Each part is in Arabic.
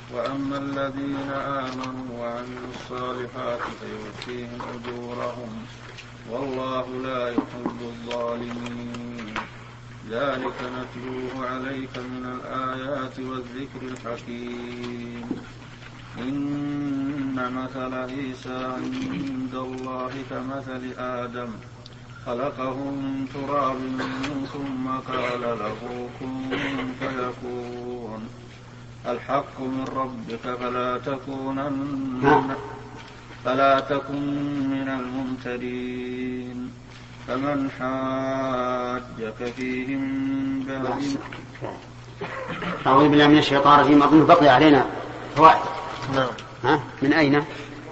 وأما الذين آمنوا وعملوا الصالحات فيوفيهم أجورهم والله لا يحب الظالمين. ذلك نتلوه عليك من الآيات والذكر الحكيم. إن مثل عيسى عند الله كمثل آدم خلقه من تراب ثم قال له كن فيكون. الحق من ربك فلا تكن من الممترين. فمن حاجك فيه من بعد. أعوذ بالله من الشيطان الرجيم. أظن بقي علينا فوائد. من أين؟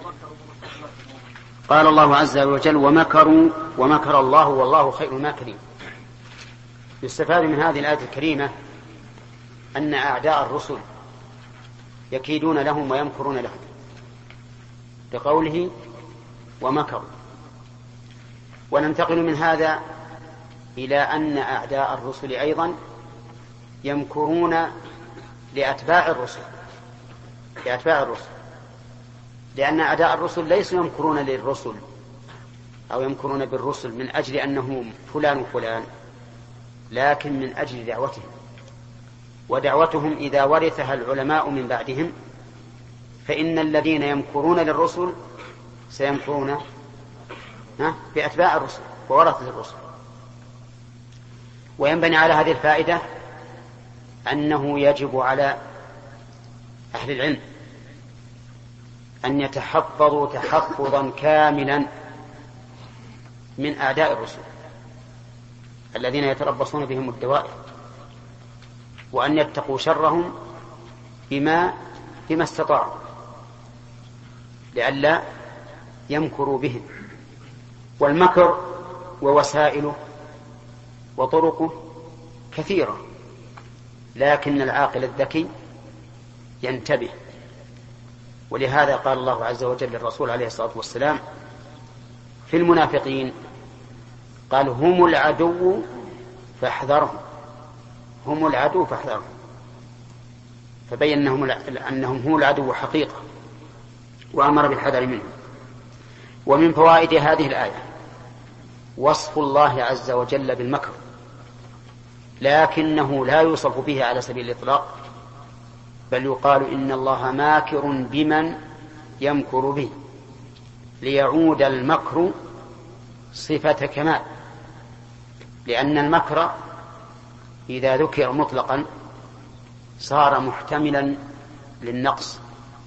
قال الله عز وجل ومكروا ومكر الله والله خير الماكرين. يستفاد من هذه الآية الكريمة أن أعداء الرسل يكيدون لهم ويمكرون لهم، بقوله ومكروا. وننتقل من هذا إلى أن أعداء الرسل أيضا يمكرون لأتباع الرسل، لأن أعداء الرسل ليسوا يمكرون للرسل أو يمكرون بالرسل من أجل أنهم فلان وفلان، لكن من أجل دعوتهم، ودعوتهم إذا ورثها العلماء من بعدهم فإن الذين يمكرون للرسل سيمكرون بأتباع الرسل وورثة الرسل. وينبني على هذه الفائدة أنه يجب على أهل العلم أن يتحفظوا تحفظا كاملا من أعداء الرسل الذين يتربصون بهم الدوائر، وأن يتقوا شرهم بما استطاعوا لئلا يمكروا بهم. والمكر ووسائله وطرقه كثيرة، لكن العاقل الذكي ينتبه. ولهذا قال الله عز وجل للرسول عليه الصلاة والسلام في المنافقين قال هم العدو فاحذرهم، هم العدو فاحذرهم، فبين أنهم هم العدو حقيقة وأمر بالحذر منهم. ومن فوائد هذه الآية وصف الله عز وجل بالمكر، لكنه لا يوصف به على سبيل الإطلاق، بل يقال إن الله ماكر بمن يمكر به، ليعود المكر صفة كمال، لأن المكر إذا ذكر مطلقا صار محتملا للنقص،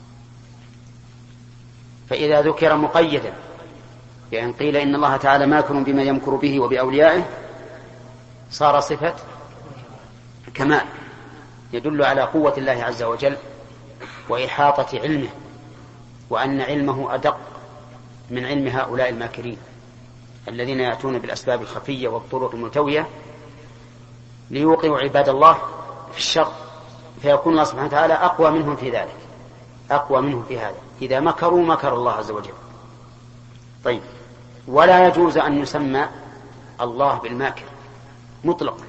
فإذا ذكر مقيدا يعني قيل إن الله تعالى ماكر بما يمكر به وبأوليائه صار صفة كمال، يدل على قوة الله عز وجل وإحاطة علمه، وأن علمه أدق من علم هؤلاء الماكرين الذين يأتون بالأسباب الخفية والطرق الملتوية ليوقعوا عباد الله في الشر، فيكون الله سبحانه وتعالى أقوى منهم في ذلك، أقوى منهم في هذا. إذا مكروا مكر الله عز وجل. طيب، ولا يجوز أن يسمى الله بالماكر مطلقا.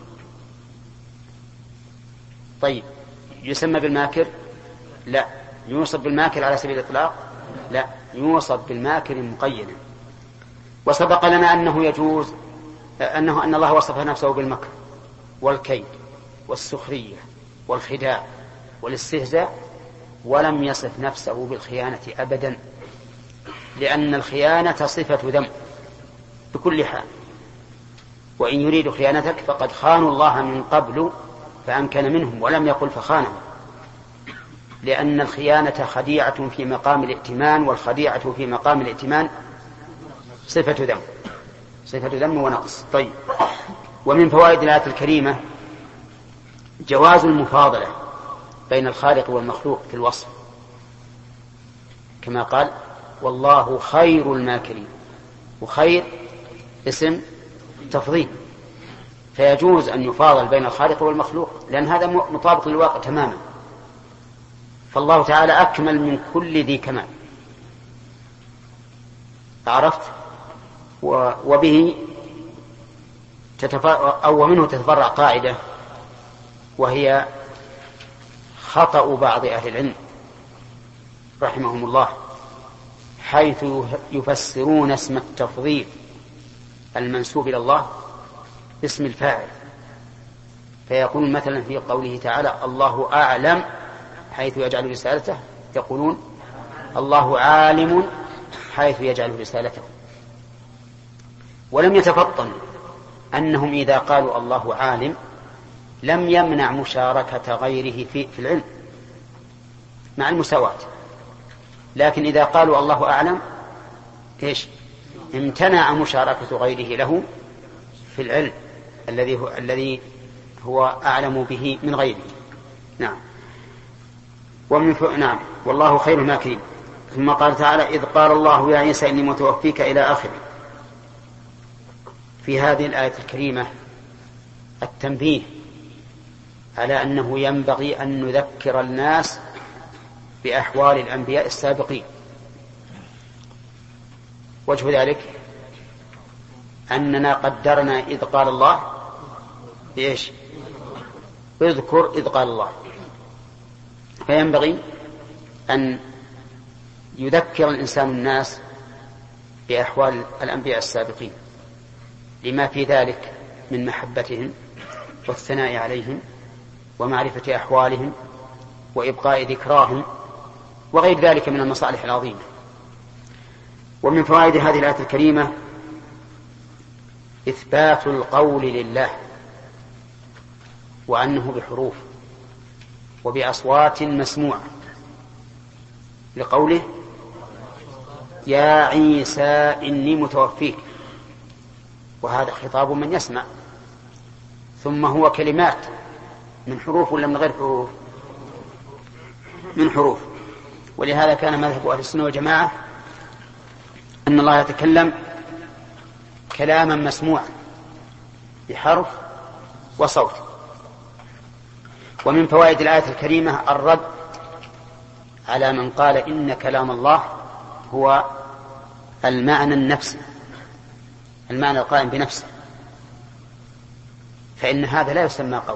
طيب، يسمى بالماكر؟ لا. يوصف بالماكر على سبيل الإطلاق؟ لا، يوصف بالماكر مقيدا. وسبق لنا أنه يجوز أن الله وصف نفسه بالمكر والكيد والسخرية والخداع والاستهزاء، ولم يصف نفسه بالخيانة أبدا، لأن الخيانة صفة ذم بكل حال، وإن يريدوا خيانتك فقد خانوا الله من قبل فأمكن منهم، ولم يقل فخانهم، لأن الخيانة خديعة في مقام الائتمان، والخديعة في مقام الائتمان صفة ذم ونقص. طيب، ومن فوائد الآية الكريمة جواز المفاضلة بين الخالق والمخلوق في الوصف، كما قال والله خير الماكرين، وخير اسم تفضيل، فيجوز أن يفاضل بين الخالق والمخلوق، لأن هذا مطابق للواقع تماما. فالله تعالى أكمل من كل ذي كمال، عرفت؟ وبه ومنه تتفرع قاعدة، وهي خطأ بعض أهل العلم رحمهم الله حيث يفسرون اسم التفضيل المنسوب إلى الله باسم الفاعل، فيقول مثلا في قوله تعالى الله أعلم حيث يجعل رسالته، يقولون الله عالم حيث يجعل رسالته. ولم يتفطن أنهم إذا قالوا الله عالم لم يمنع مشاركة غيره في العلم مع المساواة، لكن إذا قالوا الله أعلم امتنع مشاركة غيره له في العلم الذي هو أعلم به من غيره. نعم. نعم والله خير الماكرين. ثم قال تعالى إذ قال الله يا عيسى إني متوفيك إلى آخره. في هذه الآية الكريمة التنبيه على أنه ينبغي أن نذكر الناس بأحوال الأنبياء السابقين. وجه ذلك أننا قدرنا إذ قال الله بإيش؟ اذكر إذ قال الله، فينبغي أن يذكر الإنسان الناس بأحوال الأنبياء السابقين لما في ذلك من محبتهم والثناء عليهم ومعرفة أحوالهم وإبقاء ذكراهم وغير ذلك من المصالح العظيمة. ومن فوائد هذه الآية الكريمة إثبات القول لله وأنه بحروف وبأصوات مسموعة، لقوله يا عيسى إني متوفيك، وهذا خطاب من يسمع، ثم هو كلمات من حروف ولا من غير حروف؟ من حروف. ولهذا كان مذهب أهل السنة والجماعة أن الله يتكلم كلاما مسموعا بحرف وصوت. ومن فوائد الآية الكريمة الرد على من قال إن كلام الله هو المعنى النفسي، المعنى القائم بنفسه، فإن هذا لا يسمى قولا،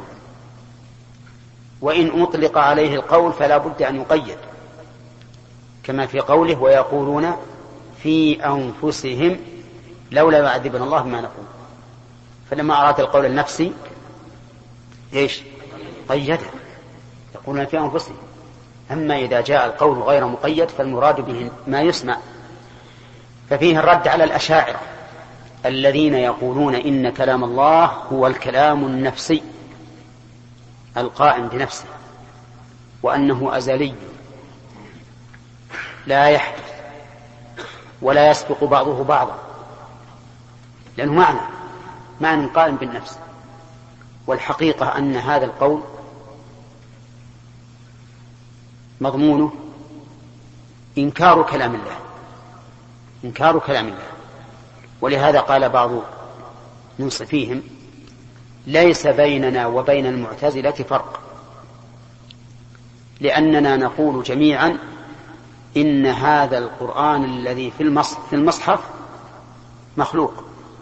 وإن أطلق عليه القول فلا بد أن يقيد، كما في قوله ويقولون في أنفسهم لولا يعذبنا الله بما نقول. فلما أراد القول النفسي قيده، يقولون في أنفسهم. أما إذا جاء القول غير مقيد فالمراد به ما يسمع. ففيه الرد على الأشاعرة الذين يقولون إن كلام الله هو الكلام النفسي القائم بنفسه، وأنه أزلي لا يحدث ولا يسبق بعضه بعضا، لأنه معنى قائم بالنفس. والحقيقة أن هذا القول مضمونه إنكار كلام الله، إنكار كلام الله. ولهذا قال بعض منصفيهم ليس بيننا وبين المعتزلة فرق، لأننا نقول جميعا إن هذا القرآن الذي في المصحف مخلوق،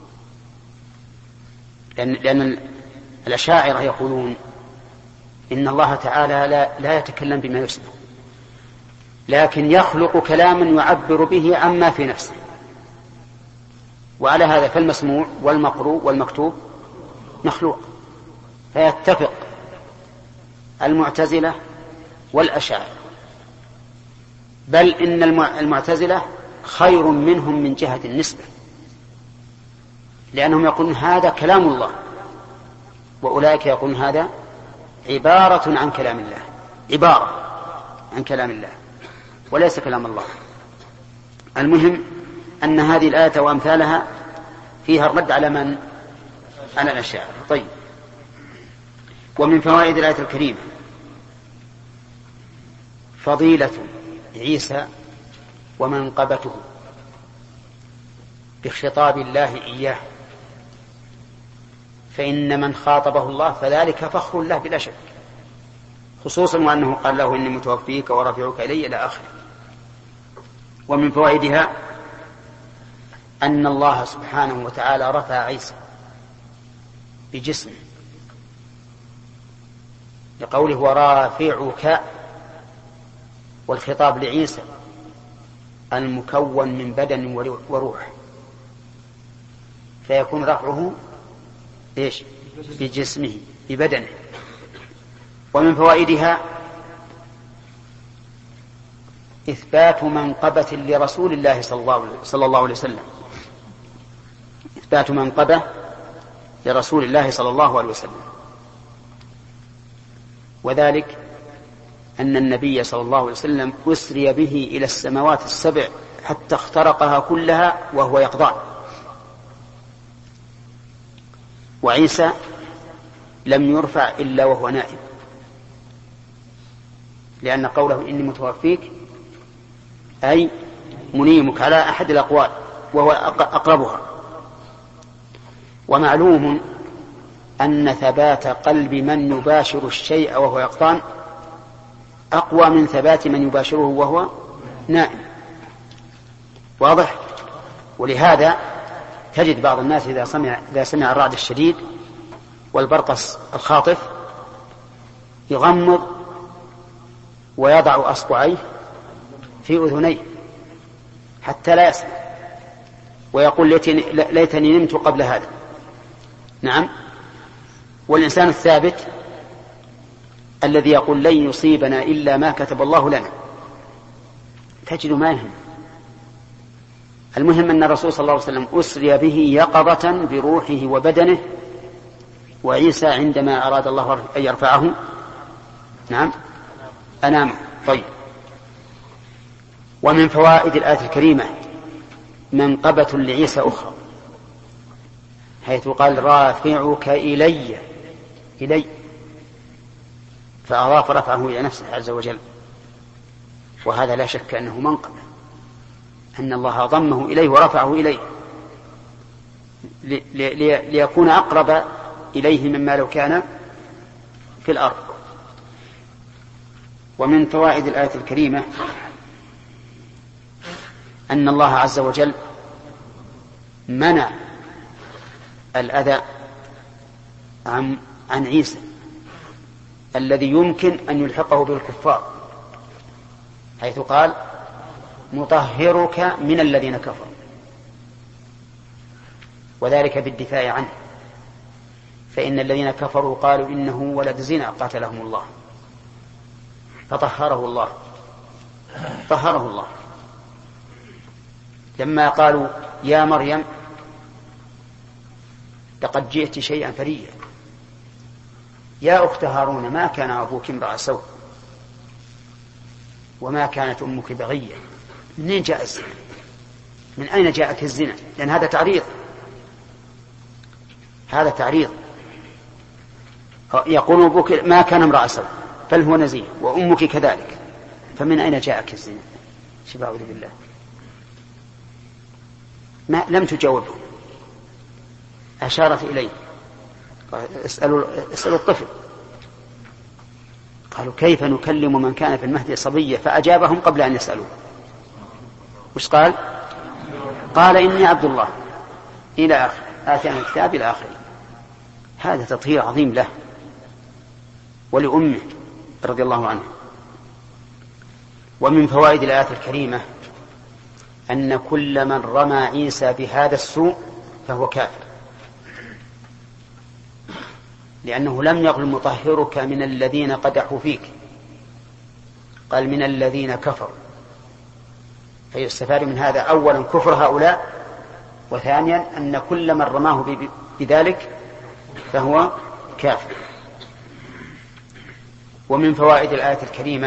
لأن الأشاعرة يقولون إن الله تعالى لا يتكلم بما يسمع، لكن يخلق كلاما يعبر به عما في نفسه. وعلى هذا فالمسموع والمقروء والمكتوب مخلوق. فيتفق المعتزلة والأشاعرة، بل إن المعتزلة خير منهم من جهة النسبة، لأنهم يقولون هذا كلام الله، وأولئك يقولون هذا عبارة عن كلام الله، عبارة عن كلام الله وليس كلام الله. المهم أن هذه الآية وأمثالها فيها الرد على من؟ على الأشاعرة. طيب. ومن فوائد الآية الكريمة فضيلة عيسى ومنقبته بخطاب الله إياه، فإن من خاطبه الله فذلك فخر له بلا شك، خصوصا وأنه قال له إني متوفيك ورافعك إلي إلى آخره. ومن فوائدها أن الله سبحانه وتعالى رفع عيسى بجسمه، لقوله ورافعك والخطاب لعيسى المكون من بدن وروح، فيكون رفعه إيش؟ بجسمه ببدنه. ومن فوائدها إثبات منقبة لرسول الله صلى الله عليه وسلم، إثبات منقبة لرسول الله صلى الله عليه وسلم، وذلك أن النبي صلى الله عليه وسلم أسري به إلى السماوات السبع حتى اخترقها كلها وهو يقظان، وعيسى لم يرفع إلا وهو نائم، لأن قوله إني متوفيك أي منيمك على أحد الأقوال وهو أقربها. ومعلوم أن ثبات قلب من يباشر الشيء وهو يقظان أقوى من ثبات من يباشره وهو نائم، واضح؟ ولهذا تجد بعض الناس إذا سمع الرعد الشديد والبرق الخاطف يغمض ويضع أصبعيه في أذنيه حتى لا يسمع، ويقول ليتني نمت قبل هذا. نعم. والإنسان الثابت الذي يقول لن يصيبنا إلا ما كتب الله لنا تجد ما يهم. المهم أن الرسول صلى الله عليه وسلم أسري به يقظة بروحه وبدنه، وعيسى عندما أراد الله أن يرفعه نعم أنام. طيب. ومن فوائد الآية الكريمة منقبة لعيسى أخرى، حيث قال رافعك إلي فأضاف رفعه إلى نفسه عز وجل، وهذا لا شك أنه منقبة، أن الله ضمه إليه ورفعه إليه ليكون أقرب إليه مما لو كان في الأرض. ومن فوائد الآية الكريمة أن الله عز وجل منع الأذى عن عيسى الذي يمكن أن يلحقه بالكفار، حيث قال مطهرك من الذين كفروا، وذلك بالدفاع عنه، فإن الذين كفروا قالوا إنه ولد زنا قاتلهم الله، فطهره الله لما قالوا يا مريم لقد جئت شيئا فريا يا أخت هارون ما كان أبوك امرأ سوء وما كانت أمك بغيا. منين جاء الزنا؟ من أين جاءك الزنا؟ لأن هذا تعريض. يقول أبوك ما كان امرأ سوء بل هو نزيه وأمك كذلك، فمن أين جاءك الزنا؟ أعوذ بالله. ما لم تجاوبه، أشارت إليه اسألوا الطفل، قالوا كيف نكلم من كان في المهد صبيا، فأجابهم قبل أن يسألوه. وش قال؟ قال إني عبد الله إلى آخر آتاني الكتاب إلى آخره. هذا تطهير عظيم له ولأمه رضي الله عنه. ومن فوائد الآية الكريمة أن كل من رمى عيسى بهذا السوء فهو كافر، لأنه لم يقل مطهرك من الذين قدحوا فيك، قال من الذين كفروا، فيستفاد من هذا أولا كفر هؤلاء، وثانيا أن كل من رماه بذلك فهو كافر. ومن فوائد الآية الكريمة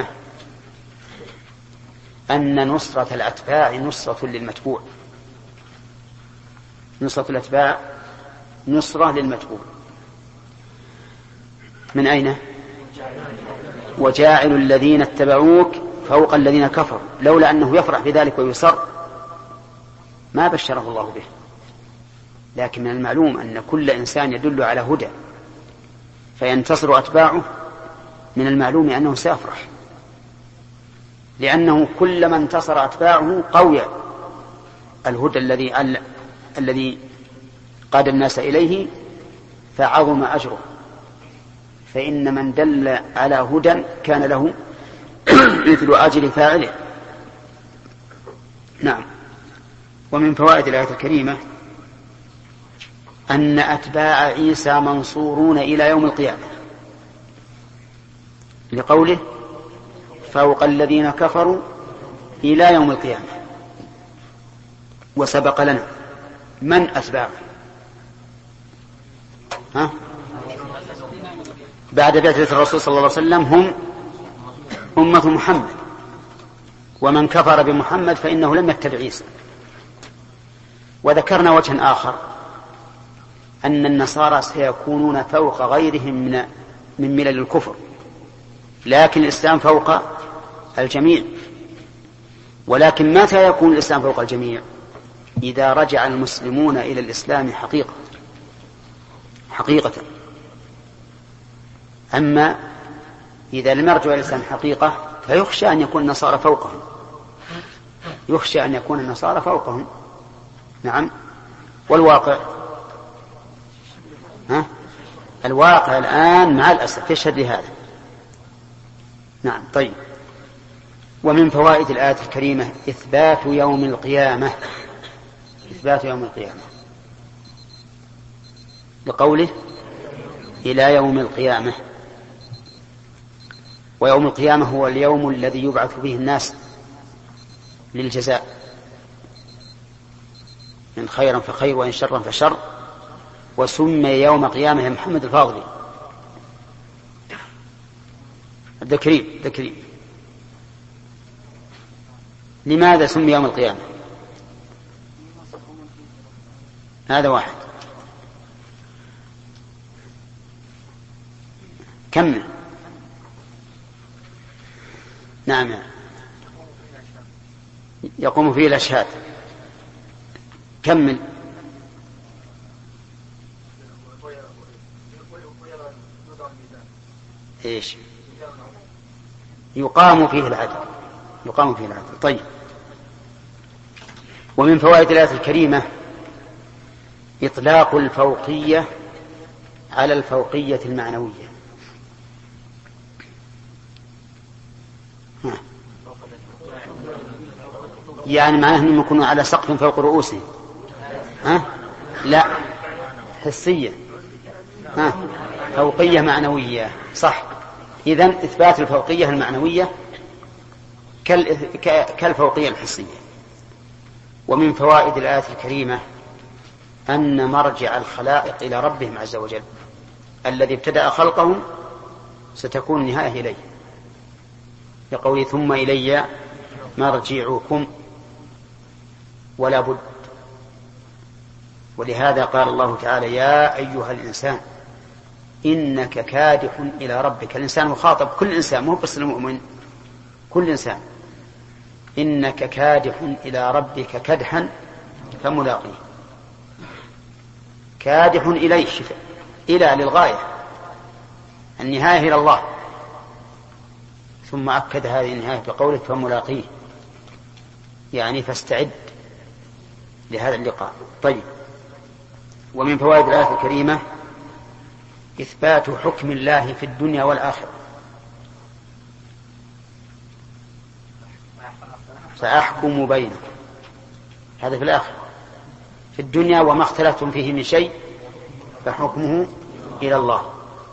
أن نصرة الأتباع نصرة للمتبوع، نصرة الأتباع نصرة للمتبوع. من أين؟ وجاعل الذين اتبعوك فوق الذين كفروا، لولا أنه يفرح بذلك ويسر ما بشره الله به. لكن من المعلوم أن كل إنسان يدل على هدى فينتصر أتباعه، من المعلوم أنه سيفرح، لأنه كلما انتصر أتباعه قوي الهدى الذي قاد الناس إليه فعظم أجره. فإن من دل على هدى كان له مثل أجل فاعله. نعم. ومن فوائد الآية الكريمة أن أتباع عيسى منصورون إلى يوم القيامة، لقوله فوق الذين كفروا إلى يوم القيامة. وسبق لنا من أتباعه بعد بعثة الرسول صلى الله عليه وسلم هم أمة محمد، ومن كفر بمحمد فإنه لم يتبع عيسى. وذكرنا وجها آخر أن النصارى سيكونون فوق غيرهم من ملل الكفر، لكن الإسلام فوق الجميع. ولكن متى يكون الإسلام فوق الجميع؟ إذا رجع المسلمون إلى الإسلام حقيقة. أما إذا لم يرجعوا إلى الإسلام حقيقة فيخشى أن يكون النصارى فوقهم. نعم. والواقع الواقع الآن مع الأسف يشهد لهذا. نعم. طيب. ومن فوائد الآية الكريمة إثبات يوم القيامة، لقوله إلى يوم القيامة. ويوم القيامة هو اليوم الذي يبعث فيه الناس للجزاء، إن خيرا فخير وإن شرا فشر. وسمي يوم قيامة يا محمد الفاضلي الذكري. لماذا سمي يوم القيامة؟ هذا واحد. كمل. نعم. يقوم فيه الأشهاد. كمل. إيش؟ يقام فيه العدل. طيب. ومن فوائد الآية الكريمة إطلاق الفوقية على الفوقية المعنوية. يعني معناه أنهم يكونوا على سقف فوق رؤوسهم. لا، حسية. فوقية معنوية. صح. إذن إثبات الفوقية المعنوية كالفوقية الحسية. ومن فوائد الآية الكريمة أن مرجع الخلائق إلى ربهم عز وجل، الذي ابتدأ خلقهم ستكون النهاية إليه، يقول ثم إلي مرجعكم ولا بد. ولهذا قال الله تعالى يا أيها الإنسان إنك كادح إلى ربك. الإنسان مخاطب، كل إنسان، مو بس المؤمن، كل إنسان. إنك كادح إلى ربك كدحا فملاقيه. كادح إليه، إلى للغاية، النهاية إلى الله. ثم أكد هذه النهاية بقوله فملاقيه، يعني فاستعد لهذا اللقاء. طيب. ومن فوائد الآية الكريمة إثبات حكم الله في الدنيا والآخرة. سأحكم بينكم، هذا في الآخرة. في الدنيا وما اختلفتم فيه من شيء فحكمه إلى الله.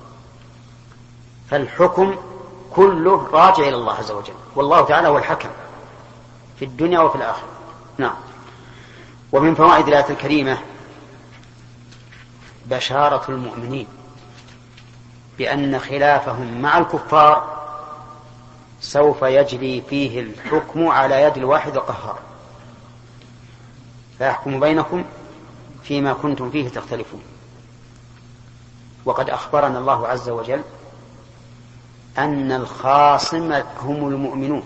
فالحكم كله راجع إلى الله عز وجل، والله تعالى هو الحكم في الدنيا وفي الآخرة. نعم. ومن فوائد الآية الكريمة بشارة المؤمنين بأن خلافهم مع الكفار سوف يجري فيه الحكم على يد الواحد القهار، فيحكم بينكم فيما كنتم فيه تختلفون. وقد أخبرنا الله عز وجل أن الخاصم هم المؤمنون،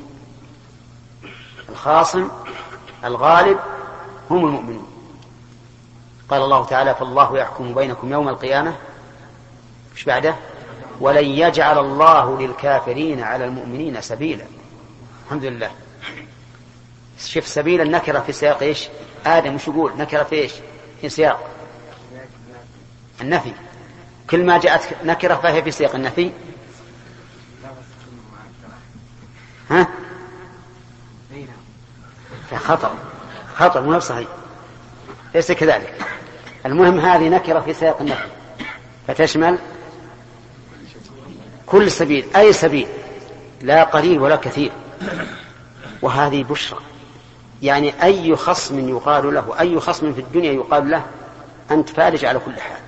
الخاصم الغالب هم المؤمنون. قال الله تعالى فالله يحكم بينكم يوم القيامة، مش بعده؟ ولن يجعل الله للكافرين على المؤمنين سبيلا. الحمد لله. شوف سبيل النكرة في سياق إيش؟ آدم وش يقول نكرة في إيش؟ في سياق النفي. كل ما جاءت نكرة فهي في سياق النفي. ها؟ خطأ مو صحيح، ليس كذلك. المهم هذه نكرة في سياق النفي فتشمل كل سبيل، أي سبيل، لا قليل ولا كثير. وهذه بشرى، يعني أي خصم يقال له، أي خصم في الدنيا يقال له أنت فارج على كل حال.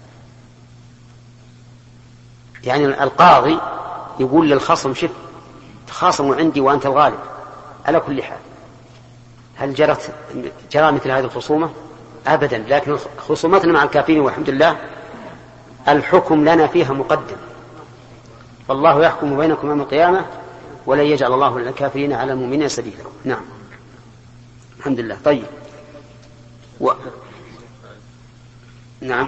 يعني القاضي يقول للخصم شف تخاصموا عندي وأنت الغالب على كل حال. هل جرى مثل هذه الخصومة؟ أبدا. لكن خصومتنا مع الكافرين والحمد لله الحكم لنا فيها مقدم، فالله يحكم بينكم يوم القيامة ولن يجعل الله للكافرين على المؤمنين سبيلا. نعم الحمد لله. طيب نعم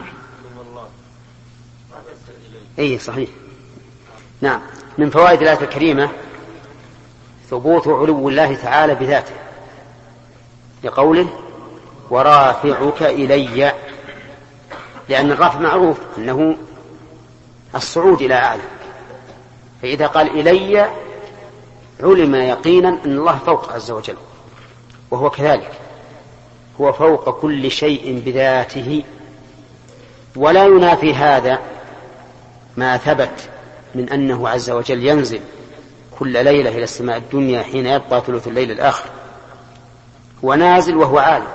أي صحيح. نعم من فوائد الآية الكريمة ثبوت علو الله تعالى بذاته لقوله ورافعك إلي، لأن الرفع معروف أنه الصعود إلى أعلى، فإذا قال إلي علم يقينا أن الله فوق عز وجل، وهو كذلك، هو فوق كل شيء بذاته. ولا ينافي هذا ما ثبت من أنه عز وجل ينزل كل ليلة إلى السماء الدنيا حين يبقى ثلث الليل الآخر، هو نازل وهو عالم.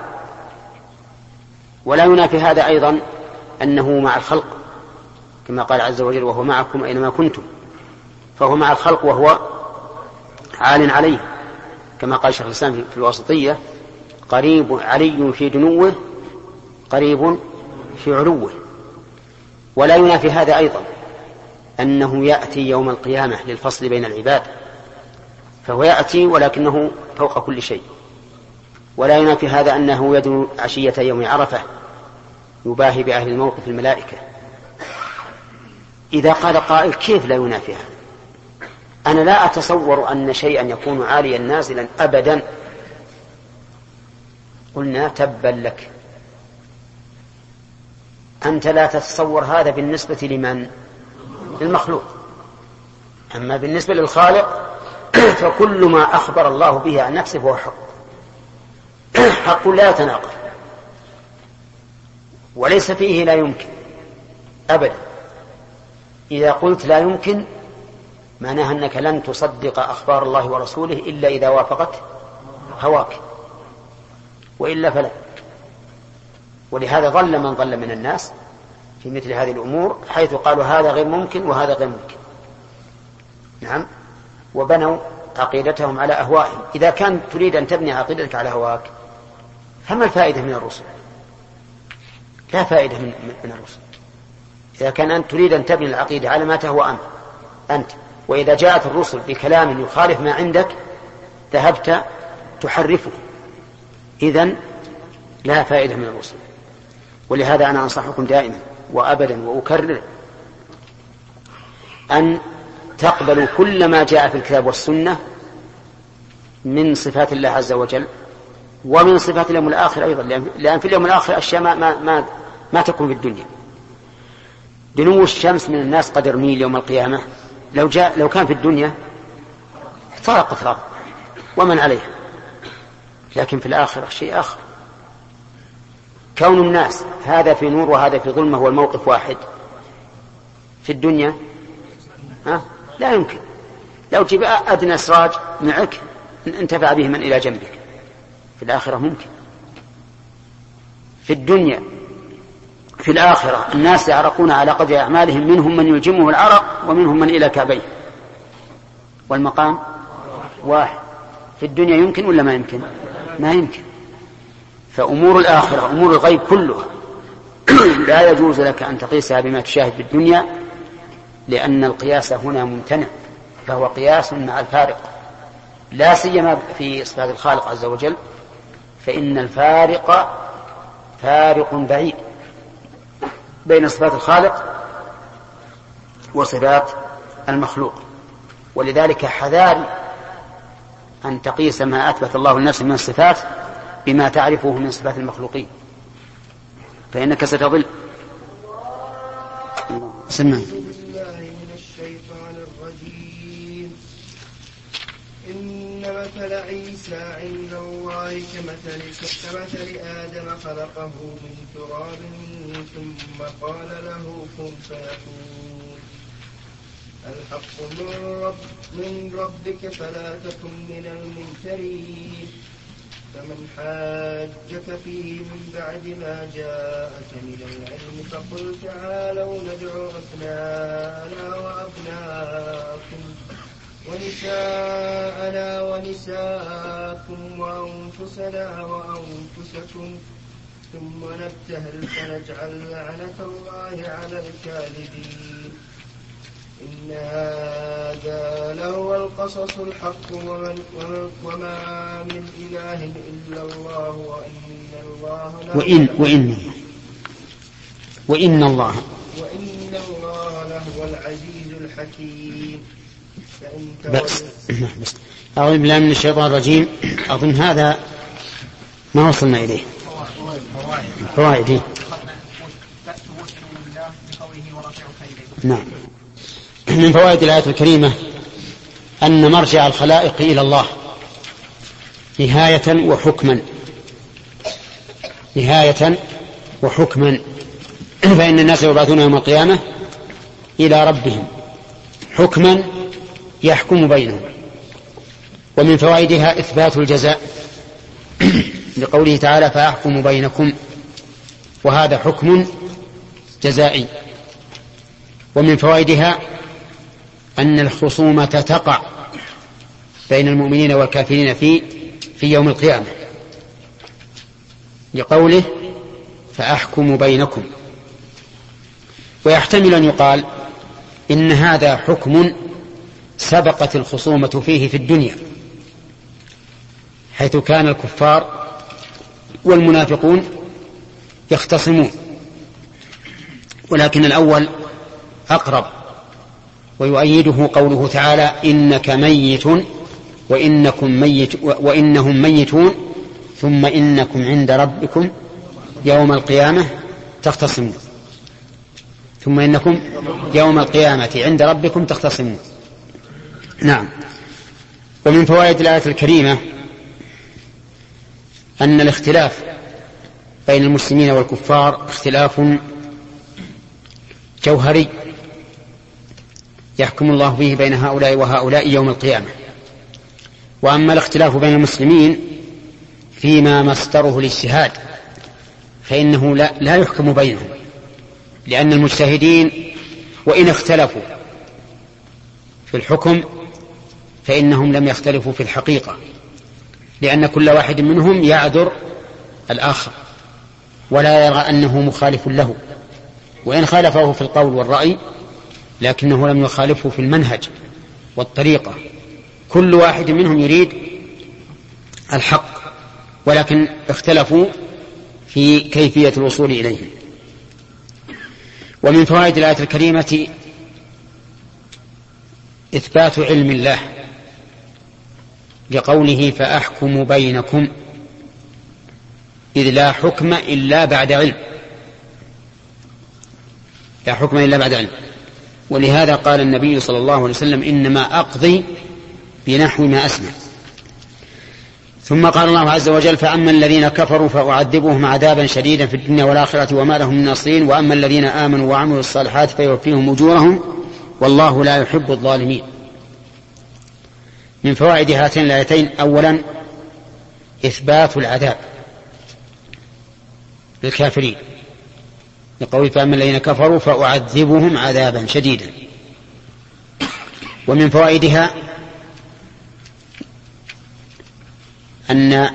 ولا ينافي هذا أيضا أنه مع الخلق كما قال عز وجل وهو معكم أينما كنتم، فهو مع الخلق وهو عال عليه، كما قال شيخ الإسلام في الواسطية قريب علي في دنوه قريب في علوه. ولا ينافي هذا أيضا أنه يأتي يوم القيامة للفصل بين العباد، فهو يأتي ولكنه فوق كل شيء. ولا ينافي هذا أنه يدنو عشية يوم عرفة يباهي بأهل الموقف الملائكة. إذا قال قائل كيف لا ينافي هذا؟ أنا لا أتصور أن شيئا يكون عاليا نازلا أبدا. قلنا تبا لك، أنت لا تتصور هذا بالنسبة لمن؟ للمخلوق. أما بالنسبة للخالق فكل ما أخبر الله به عن نفسه هو حق لا يتناقض، وليس فيه لا يمكن أبدا. إذا قلت لا يمكن معناها أنك لن تصدق أخبار الله ورسوله إلا إذا وافقت هواك، وإلا فلا. ولهذا ضل من ضل من الناس في مثل هذه الأمور، حيث قالوا هذا غير ممكن وهذا غير ممكن. نعم، وبنوا عقيدتهم على أهوائهم. إذا كان تريد أن تبني عقيدتك على هواك فما الفائدة من الرسل؟ لا فائدة من الرسل. إذا كان أنت تريد أن تبني العقيدة على ما تهوى أنت، وإذا جاءت الرسل بكلام يخالف ما عندك ذهبت تحرفه، إذن لا فائدة من الرسل. ولهذا أنا أنصحكم دائما وأبدا وأكرر أن تقبلوا كل ما جاء في الكتاب والسنة من صفات الله عز وجل ومن صفات اليوم الآخر أيضا، لأن في اليوم الآخر أشياء ما تكون في الدنيا. دنو الشمس من الناس قدر ميل يوم القيامة، لو كان في الدنيا احترقت الأرض ومن عليها، لكن في الآخرة شيء آخر. كون الناس هذا في نور وهذا في ظلمة هو الموقف واحد. في الدنيا لا يمكن. لو جيب أدنى سراج معك انتفع به من إلى جنبك. في الآخرة ممكن. في الدنيا في الآخرة الناس يعرقون على قدر أعمالهم، منهم من يلجمه العرق ومنهم من إلى كعبيه، والمقام واحد. في الدنيا يمكن ولا ما يمكن؟ ما يمكن. فأمور الآخرة أمور الغيب كلها لا يجوز لك أن تقيسها بما تشاهد في الدنيا، لأن القياس هنا ممتنع، فهو قياس مع الفارق، لا سيما في صفات الخالق عز وجل، فإن الفارق فارق بعيد بين صفات الخالق وصفات المخلوق. ولذلك حذار أن تقيس ما أثبت الله لنفسه من الصفات بما تعرفه من صفات المخلوقين، فإنك ستضل. سمع. إن مثل عيسى عند الله كمثل آدم خلقه من تراب ثم قال له كن فيكون. الحق من ربك فلا تكن من الممترين. فمن حاجك فيه من بعد ما جاءك من العلم فقل تعالوا ندعو أبناءنا وأبناءكم ونساءنا ونساءكم وأنفسنا وأنفسكم ثم نبتهل فنجعل لعنة الله على الكاذبين. إن هذا لهو القصص الحق وما من إله إلا الله وإن الله لهو العزيز الحكيم. بس أعوذ بالله من الشيطان الرجيم. أظن هذا ما وصلنا إليه. فوائد. نعم. من فوائد الآية الكريمة أن مرجع الخلائق إلى الله نهاية وحكما فإن الناس يبعثون يوم القيامة إلى ربهم حكما يحكم بينهم. ومن فوائدها إثبات الجزاء لقوله تعالى فأحكم بينكم، وهذا حكم جزائي. ومن فوائدها أن الخصومة تقع بين المؤمنين والكافرين في يوم القيامة لقوله فأحكم بينكم. ويحتمل أن يقال إن هذا حكم سبقت الخصومة فيه في الدنيا، حيث كان الكفار والمنافقون يختصمون، ولكن الأول أقرب. ويؤيده قوله تعالى إنك ميت وإنهم ميتون ثم إنكم عند ربكم يوم القيامة تختصمون. ثم إنكم يوم القيامة عند ربكم تختصمون. نعم. ومن فوائد الآية الكريمة أن الاختلاف بين المسلمين والكفار اختلاف جوهري يحكم الله فيه بين هؤلاء وهؤلاء يوم القيامة. وأما الاختلاف بين المسلمين فيما مصدره الاجتهاد فإنه لا يحكم بينهم، لأن المجتهدين وإن اختلفوا في الحكم فإنهم لم يختلفوا في الحقيقة، لأن كل واحد منهم يعذر الآخر ولا يرى أنه مخالف له، وإن خالفه في القول والرأي لكنه لم يخالفه في المنهج والطريقة. كل واحد منهم يريد الحق، ولكن اختلفوا في كيفية الوصول إليه. ومن فوائد الآية الكريمة إثبات علم الله لقوله فأحكم بينكم، إذ لا حكم إلا بعد علم، لا حكم إلا بعد علم. ولهذا قال النبي صلى الله عليه وسلم إنما أقضي بنحو ما أسمع. ثم قال الله عز وجل فأما الذين كفروا فأعذبهم عذابا شديدا في الدنيا والآخرة وما لهم من ناصرين وأما الذين آمنوا وعملوا الصالحات فيوفيهم أجورهم والله لا يحب الظالمين. من فوائد هاتين الآيتين أولا إثبات العذاب للكافرين لقوله فأما الذين كفروا فأعذبهم عذابا شديدا. ومن فوائدها أن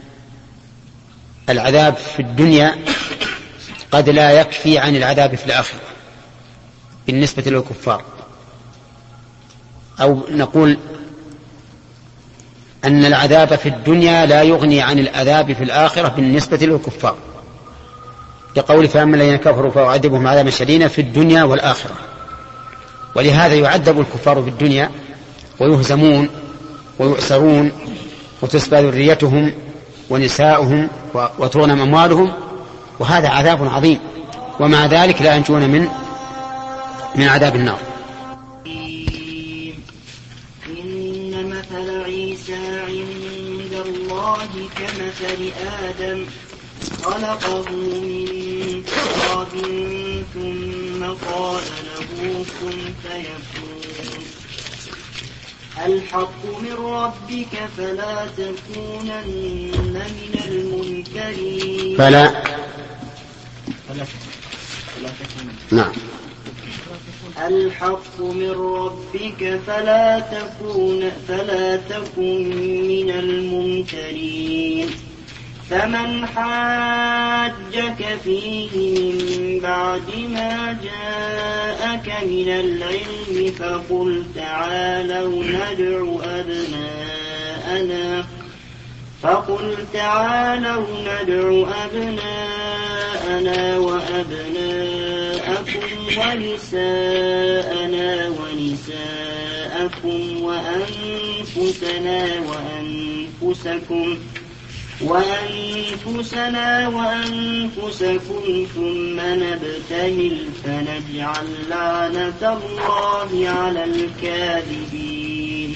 العذاب في الدنيا قد لا يكفي عن العذاب في الآخرة بالنسبة للكفار، أو نقول أن العذاب في الدنيا لا يغني عن العذاب في الآخرة بالنسبة للكفار لقول فأما الذين كفروا فأعذبهم عذابا شديدا في الدنيا والآخرة. ولهذا يعذب الكفار في الدنيا ويهزمون ويؤسرون وتسبى ذريتهم ونساؤهم وتغنم أموالهم، وهذا عذاب عظيم، ومع ذلك لا ينجون من عذاب النار. إن مثل عيسى عند الله كمثل آدم خلقه من تراب ثم قال له كن فيكون. الحق من ربك فلا تكونن من الممترين. نعم. الحق من ربك فلا تكن من الممترين. فمن حاجك فيه من بعد ما جاءك من العلم فقل تعالوا ندعو أبناءنا وأبناءكم ونساءنا ونساءكم وأنفسنا وأنفسكم ثم نبتهل فنجعل لعنة الله على الكاذبين.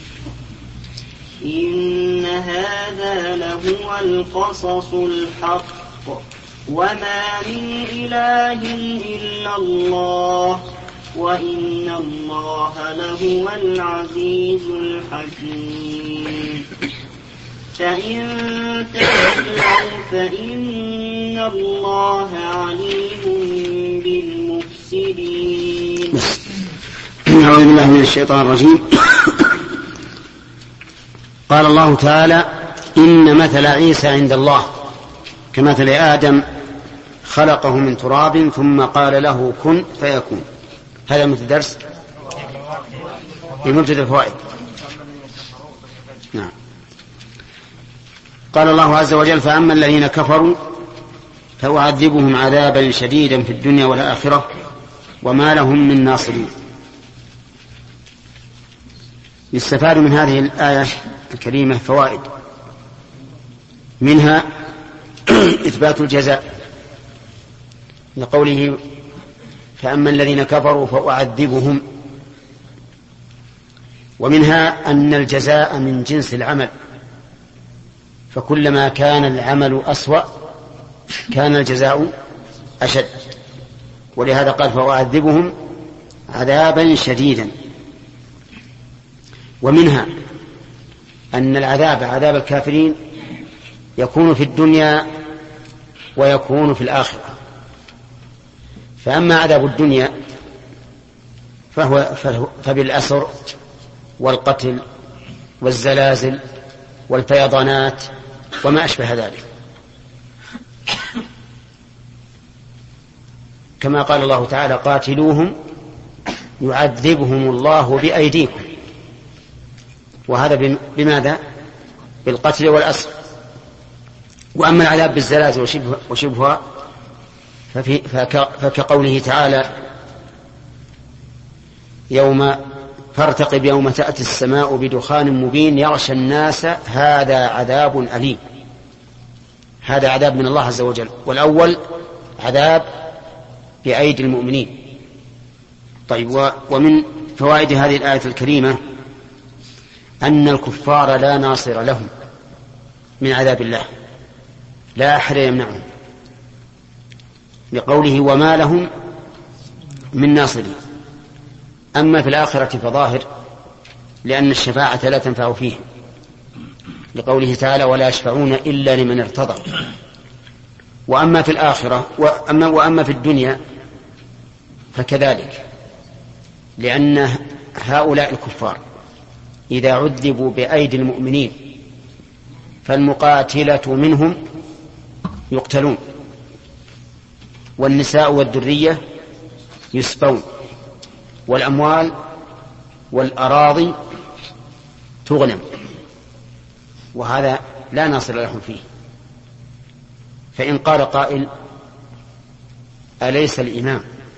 إن هذا لهو القصص الحق وما من إله إلا الله وإن الله لهو العزيز الحكيم. فإن تولوا فإن الله عليم بالمفسدين. أعوذ بالله من الشيطان الرجيم. قال الله تعالى: إن مثل عيسى عند الله كمثل آدم خلقه من تراب ثم قال له كن فيكون. هذا مثل درس في مبتدأ الفوائد. نعم. قال الله عز وجل: فأما الذين كفروا فأعذبهم عذابا شديدا في الدنيا والآخرة وما لهم من ناصرين. يستفاد من هذه الآية الكريمة فوائد، منها إثبات الجزاء لقوله: فأما الذين كفروا فأعذبهم، ومنها أن الجزاء من جنس العمل، فكلما كان العمل أسوأ كان الجزاء أشد، ولهذا قال: فأعذبهم عذابا شديدا. ومنها أن عذاب الكافرين يكون في الدنيا ويكون في الآخرة. فأما عذاب الدنيا فبالأسر والقتل والزلازل والفيضانات وما أشبه ذلك، كما قال الله تعالى: قاتلوهم يعذبهم الله بأيديكم. وهذا بماذا؟ بالقتل والأسر. وأما العذاب بالزلازل وشبهها فكقوله تعالى: فارتقب يوم تأتي السماء بدخان مبين يغشى الناس هذا عذاب أليم. هذا عذاب من الله عز وجل، والأول عذاب بأيدي المؤمنين. طيب، ومن فوائد هذه الآية الكريمة أن الكفار لا ناصر لهم من عذاب الله، لا أحد يمنعهم، لقوله: وما لهم من ناصرين. أما في الآخرة فظاهر، لأن الشفاعة لا تنفع فيه، لقوله تعالى: ولا يشفعون إلا لمن ارتضى. وأما في الآخرة وأما في الدنيا فكذلك، لأن هؤلاء الكفار إذا عذبوا بأيدي المؤمنين فالمقاتلة منهم يقتلون، والنساء والذرية يسبون، والأموال والأراضي تغنم، وهذا لا ناصر لهم فيه. فإن قال قائل: أليس الإمام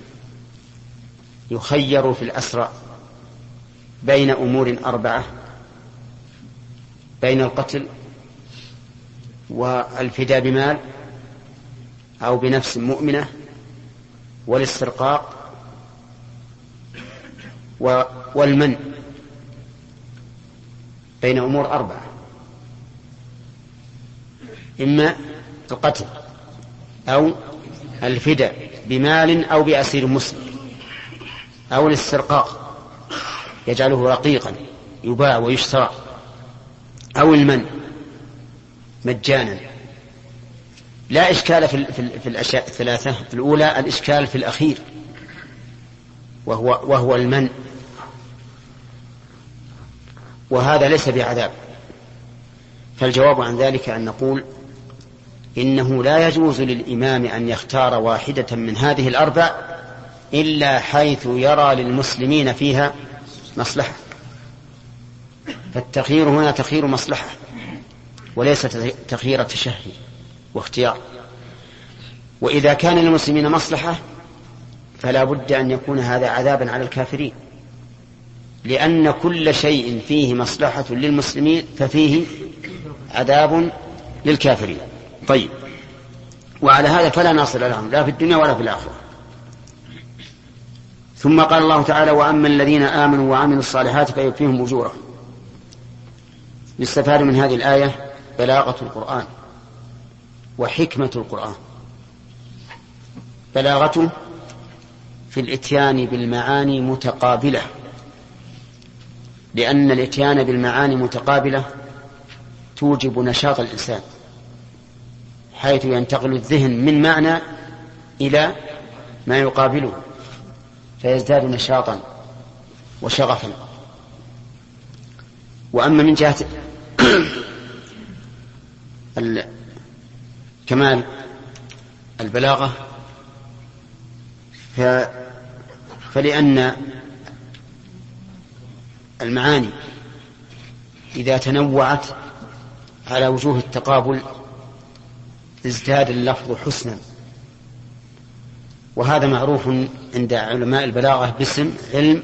يخير في الأسرى بين أمور 4، بين القتل والفداء بمال أو بنفس مؤمنة والاسترقاق والمن، بين أمور 4: إما القتل أو الفداء بمال أو بأسير مسلم، أو الاسترقاق يجعله رقيقا يباع ويشترى، أو المن مجانا. لا إشكال في الأشياء الثلاثة الأولى، الإشكال في الأخير وهو المن، وهذا ليس بعذاب. فالجواب عن ذلك أن نقول إنه لا يجوز للإمام أن يختار واحدة من هذه ال4 إلا حيث يرى للمسلمين فيها مصلحة، فالتخيير هنا تخيير مصلحة وليس تخيير تشهي واختيار. وإذا كان للمسلمين مصلحة فلا بد أن يكون هذا عذابا على الكافرين، لأن كل شيء فيه مصلحة للمسلمين ففيه عذاب للكافرين. طيب، وعلى هذا فلا ناصر لهم لا في الدنيا ولا في الآخرة. ثم قال الله تعالى: وأما الذين آمنوا وعملوا الصالحات فيوفيهم أجورهم. يستفاد من هذه الآية بلاغة القرآن وحكمة القرآن. بلاغته في الإتيان بالمعاني متقابلة، لأن الإتيان بالمعاني متقابلة توجب نشاط الإنسان، حيث ينتقل الذهن من معنى إلى ما يقابله فيزداد نشاطا وشغفا. وأما من جهة كمال البلاغة فلأن المعاني إذا تنوعت على وجوه التقابل ازداد اللفظ حسنا، وهذا معروف عند علماء البلاغة باسم علم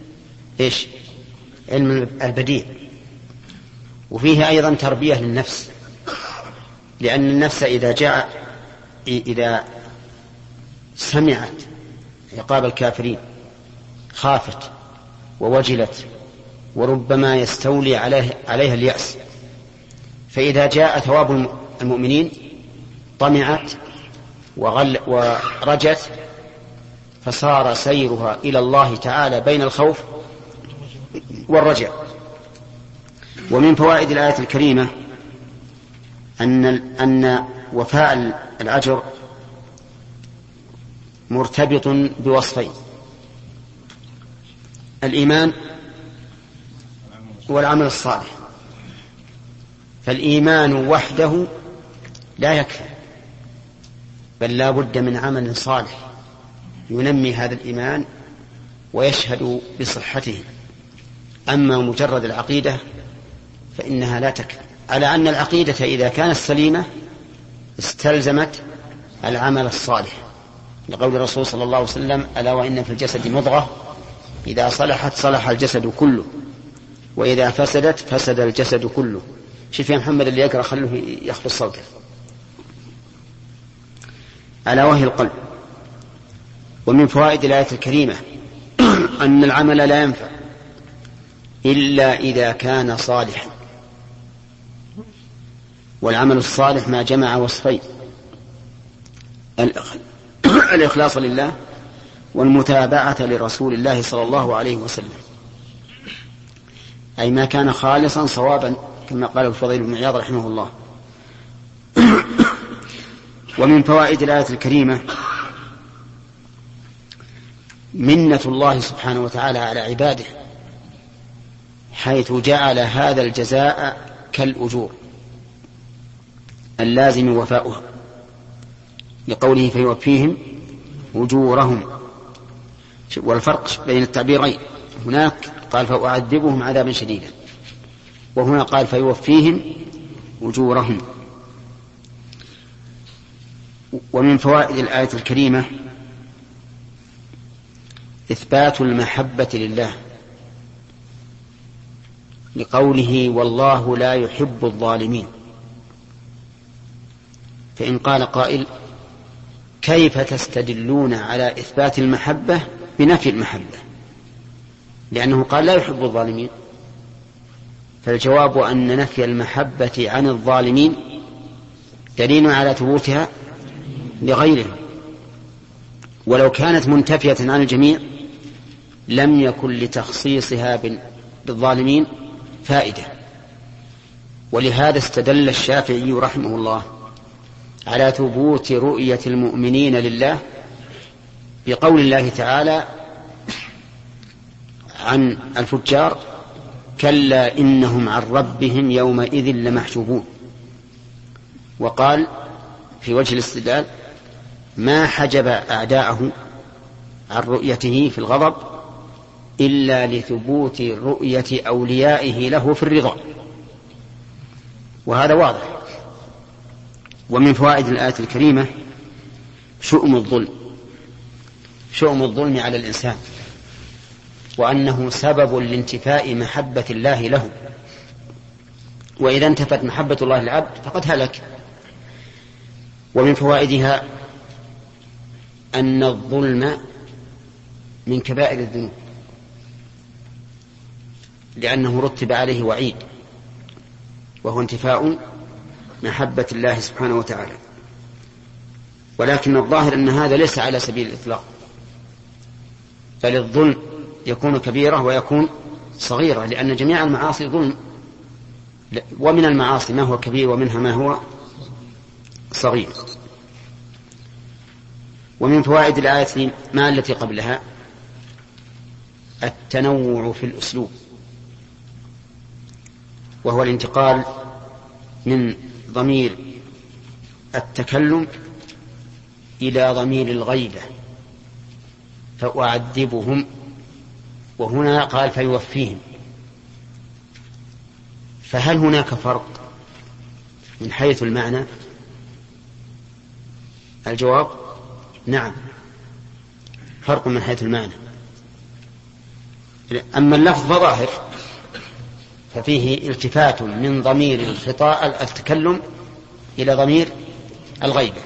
علم البديع. وفيه أيضا تربية للنفس، لأن النفس إذا سمعت عقاب الكافرين خافت ووجلت، وربما يستولي عليها اليأس، فإذا جاء ثواب المؤمنين طمعت ورجت، فصار سيرها إلى الله تعالى بين الخوف والرجاء. ومن فوائد الآية الكريمة أن وفاء الأجر مرتبط بوصفين: الإيمان والعمل الصالح. فالإيمان وحده لا يكفي، بل لا بد من عمل صالح ينمي هذا الإيمان ويشهد بصحته. أما مجرد العقيدة فإنها لا تكفي، على أن العقيدة إذا كانت سليمة استلزمت العمل الصالح، لقول الرسول صلى الله عليه وسلم: ألا وإن في الجسد مضغة إذا صلحت صلح الجسد كله، وإذا فسدت فسد الجسد كله. شوف يا محمد اللي يقرأ خلوه يخفض صوته. ألا وهي القلب. ومن فوائد الآية الكريمة أن العمل لا ينفع إلا إذا كان صالحا، والعمل الصالح ما جمع وصفين: الإخلاص لله والمتابعة لرسول الله صلى الله عليه وسلم، أي ما كان خالصا صوابا كما قال الفضيل بن عياض رحمه الله. ومن فوائد الآية الكريمة منة الله سبحانه وتعالى على عباده، حيث جعل هذا الجزاء كالأجور اللازم وفاؤها، لقوله: فيوفيهم أجورهم. والفرق بين التعبيرين: هناك قال فأعذبهم عذابا شديدا، وهنا قال فيوفيهم أجورهم. ومن فوائد الآية الكريمة إثبات المحبة لله، لقوله: والله لا يحب الظالمين. فإن قال قائل: كيف تستدلون على إثبات المحبة بنفي المحبة؟ لأنه قال لا يحب الظالمين، فالجواب أن نفي المحبة عن الظالمين دليل على ثبوتها لغيرهم، ولو كانت منتفية عن الجميع لم يكن لتخصيصها بالظالمين فائدة. ولهذا استدل الشافعي رحمه الله على ثبوت رؤية المؤمنين لله بقول الله تعالى عن الفجار: كلا إنهم عن ربهم يومئذ لمحجوبون. وقال في وجه الاستدلال: ما حجب أعداءه عن رؤيته في الغضب إلا لثبوت رؤية أوليائه له في الرضا. وهذا واضح. ومن فوائد الآية الكريمة شؤم الظلم على الإنسان، وأنه سبب لانتفاء محبة الله له، وإذا انتفت محبة الله للعبد فقد هلك. ومن فوائدها أن الظلم من كبائر الذنوب، لأنه رتب عليه وعيد، وهو انتفاء محبة الله سبحانه وتعالى. ولكن الظاهر أن هذا ليس على سبيل الإطلاق، بل الظلم يكون كبيرة ويكون صغيرة، لأن جميع المعاصي ظلم، ومن المعاصي ما هو كبير ومنها ما هو صغير. ومن فوائد الآية ما التي قبلها التنوع في الأسلوب، وهو الانتقال من ضمير التكلم إلى ضمير الغيبة، فأعذبهم، وهنا قال فيوفيهم. فهل هناك فرق من حيث المعنى؟ الجواب نعم، فرق من حيث المعنى. أما اللفظ ظاهر ففيه التفات من ضمير التكلم إلى ضمير الغيبة،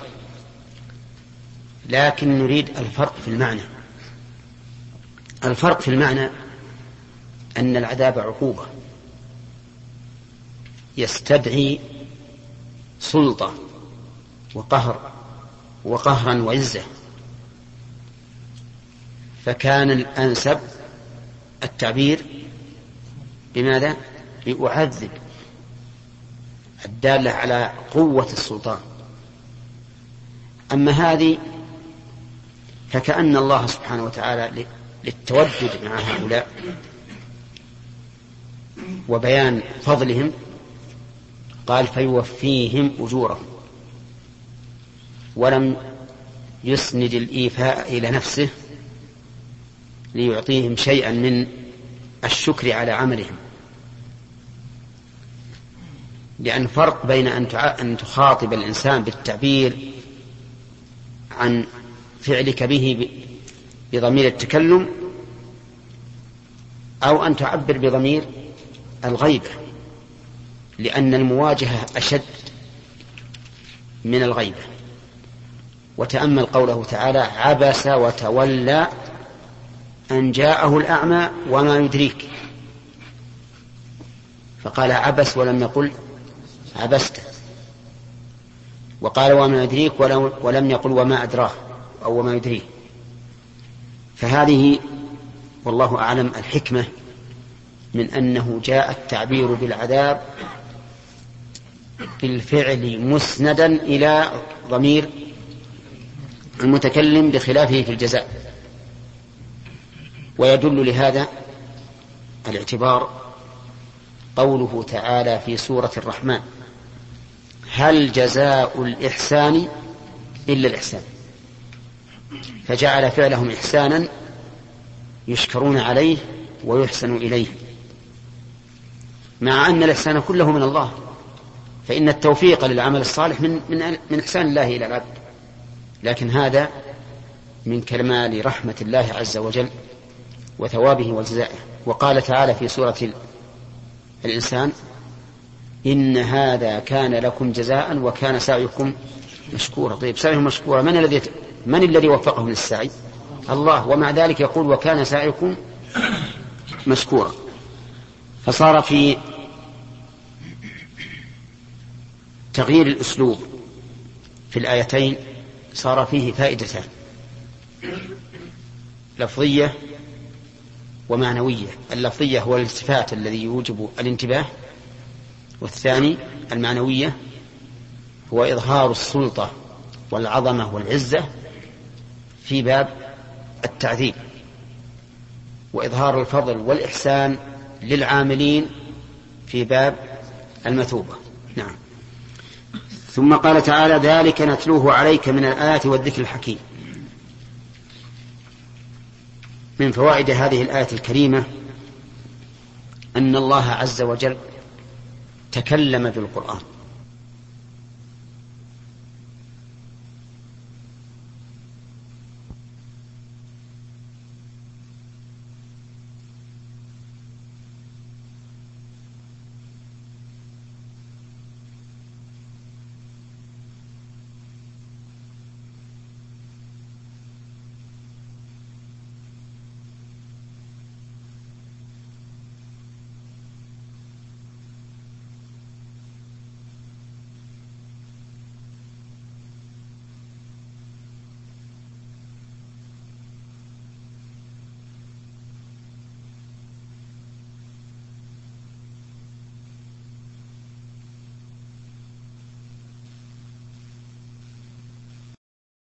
لكن نريد الفرق في المعنى. الفرق في المعنى أن العذاب عقوبة يستدعي سلطة وقهرا وعزة، فكان الأنسب التعبير بماذا؟ بأعذب، الدالة على قوة السلطان. أما هذه فكأن الله سبحانه وتعالى للتودد مع هؤلاء وبيان فضلهم قال فيوفيهم أجورهم، ولم يسند الإيفاء إلى نفسه ليعطيهم شيئا من الشكر على عملهم. لأن فرق بين أن تخاطب الإنسان بالتعبير عن فعلك به بضمير التكلم، أو أن تعبر بضمير الغيبة، لأن المواجهة أشد من الغيبة. وتأمل قوله تعالى عبس وتولى أن جاءه الأعمى وما يدريك، فقال عبس ولم يقل عبست، وقال وما يدريك ولم يقل وما أدراه أو وما يدريه. فهذه والله أعلم الحكمة من أنه جاء التعبير بالعذاب بالفعل مسندا إلى ضمير المتكلم بخلافه في الجزاء. ويدل لهذا الاعتبار قوله تعالى في سورة الرحمن هل جزاء الإحسان إلا الإحسان، فجعل فعلهم إحسانا يشكرون عليه ويحسن إليه، مع أن الإحسان كله من الله، فإن التوفيق للعمل الصالح من إحسان الله إلى العبد، لكن هذا من كمال رحمة الله عز وجل وثوابه وجزائه. وقال تعالى في سورة الإنسان إن هذا كان لكم جزاء وكان سعيكم مشكورا. طيب سعيهم مشكورا، من الذي وفقهم للسعي؟ الله، ومع ذلك يقول وكان سعيكم مشكورا. فصار في تغيير الأسلوب في الآيتين صار فيه فائدتان: لفظية ومعنوية. اللفظية هو الالتفات الذي يوجب الانتباه، والثاني المعنوية هو إظهار السلطة والعظمة والعزة في باب التعذيب، وإظهار الفضل والإحسان للعاملين في باب المثوبة. نعم. ثم قال تعالى: ذلك نتلوه عليك من الآيات والذكر الحكيم. من فوائد هذه الآية الكريمة أن الله عز وجل تكلم بالقرآن،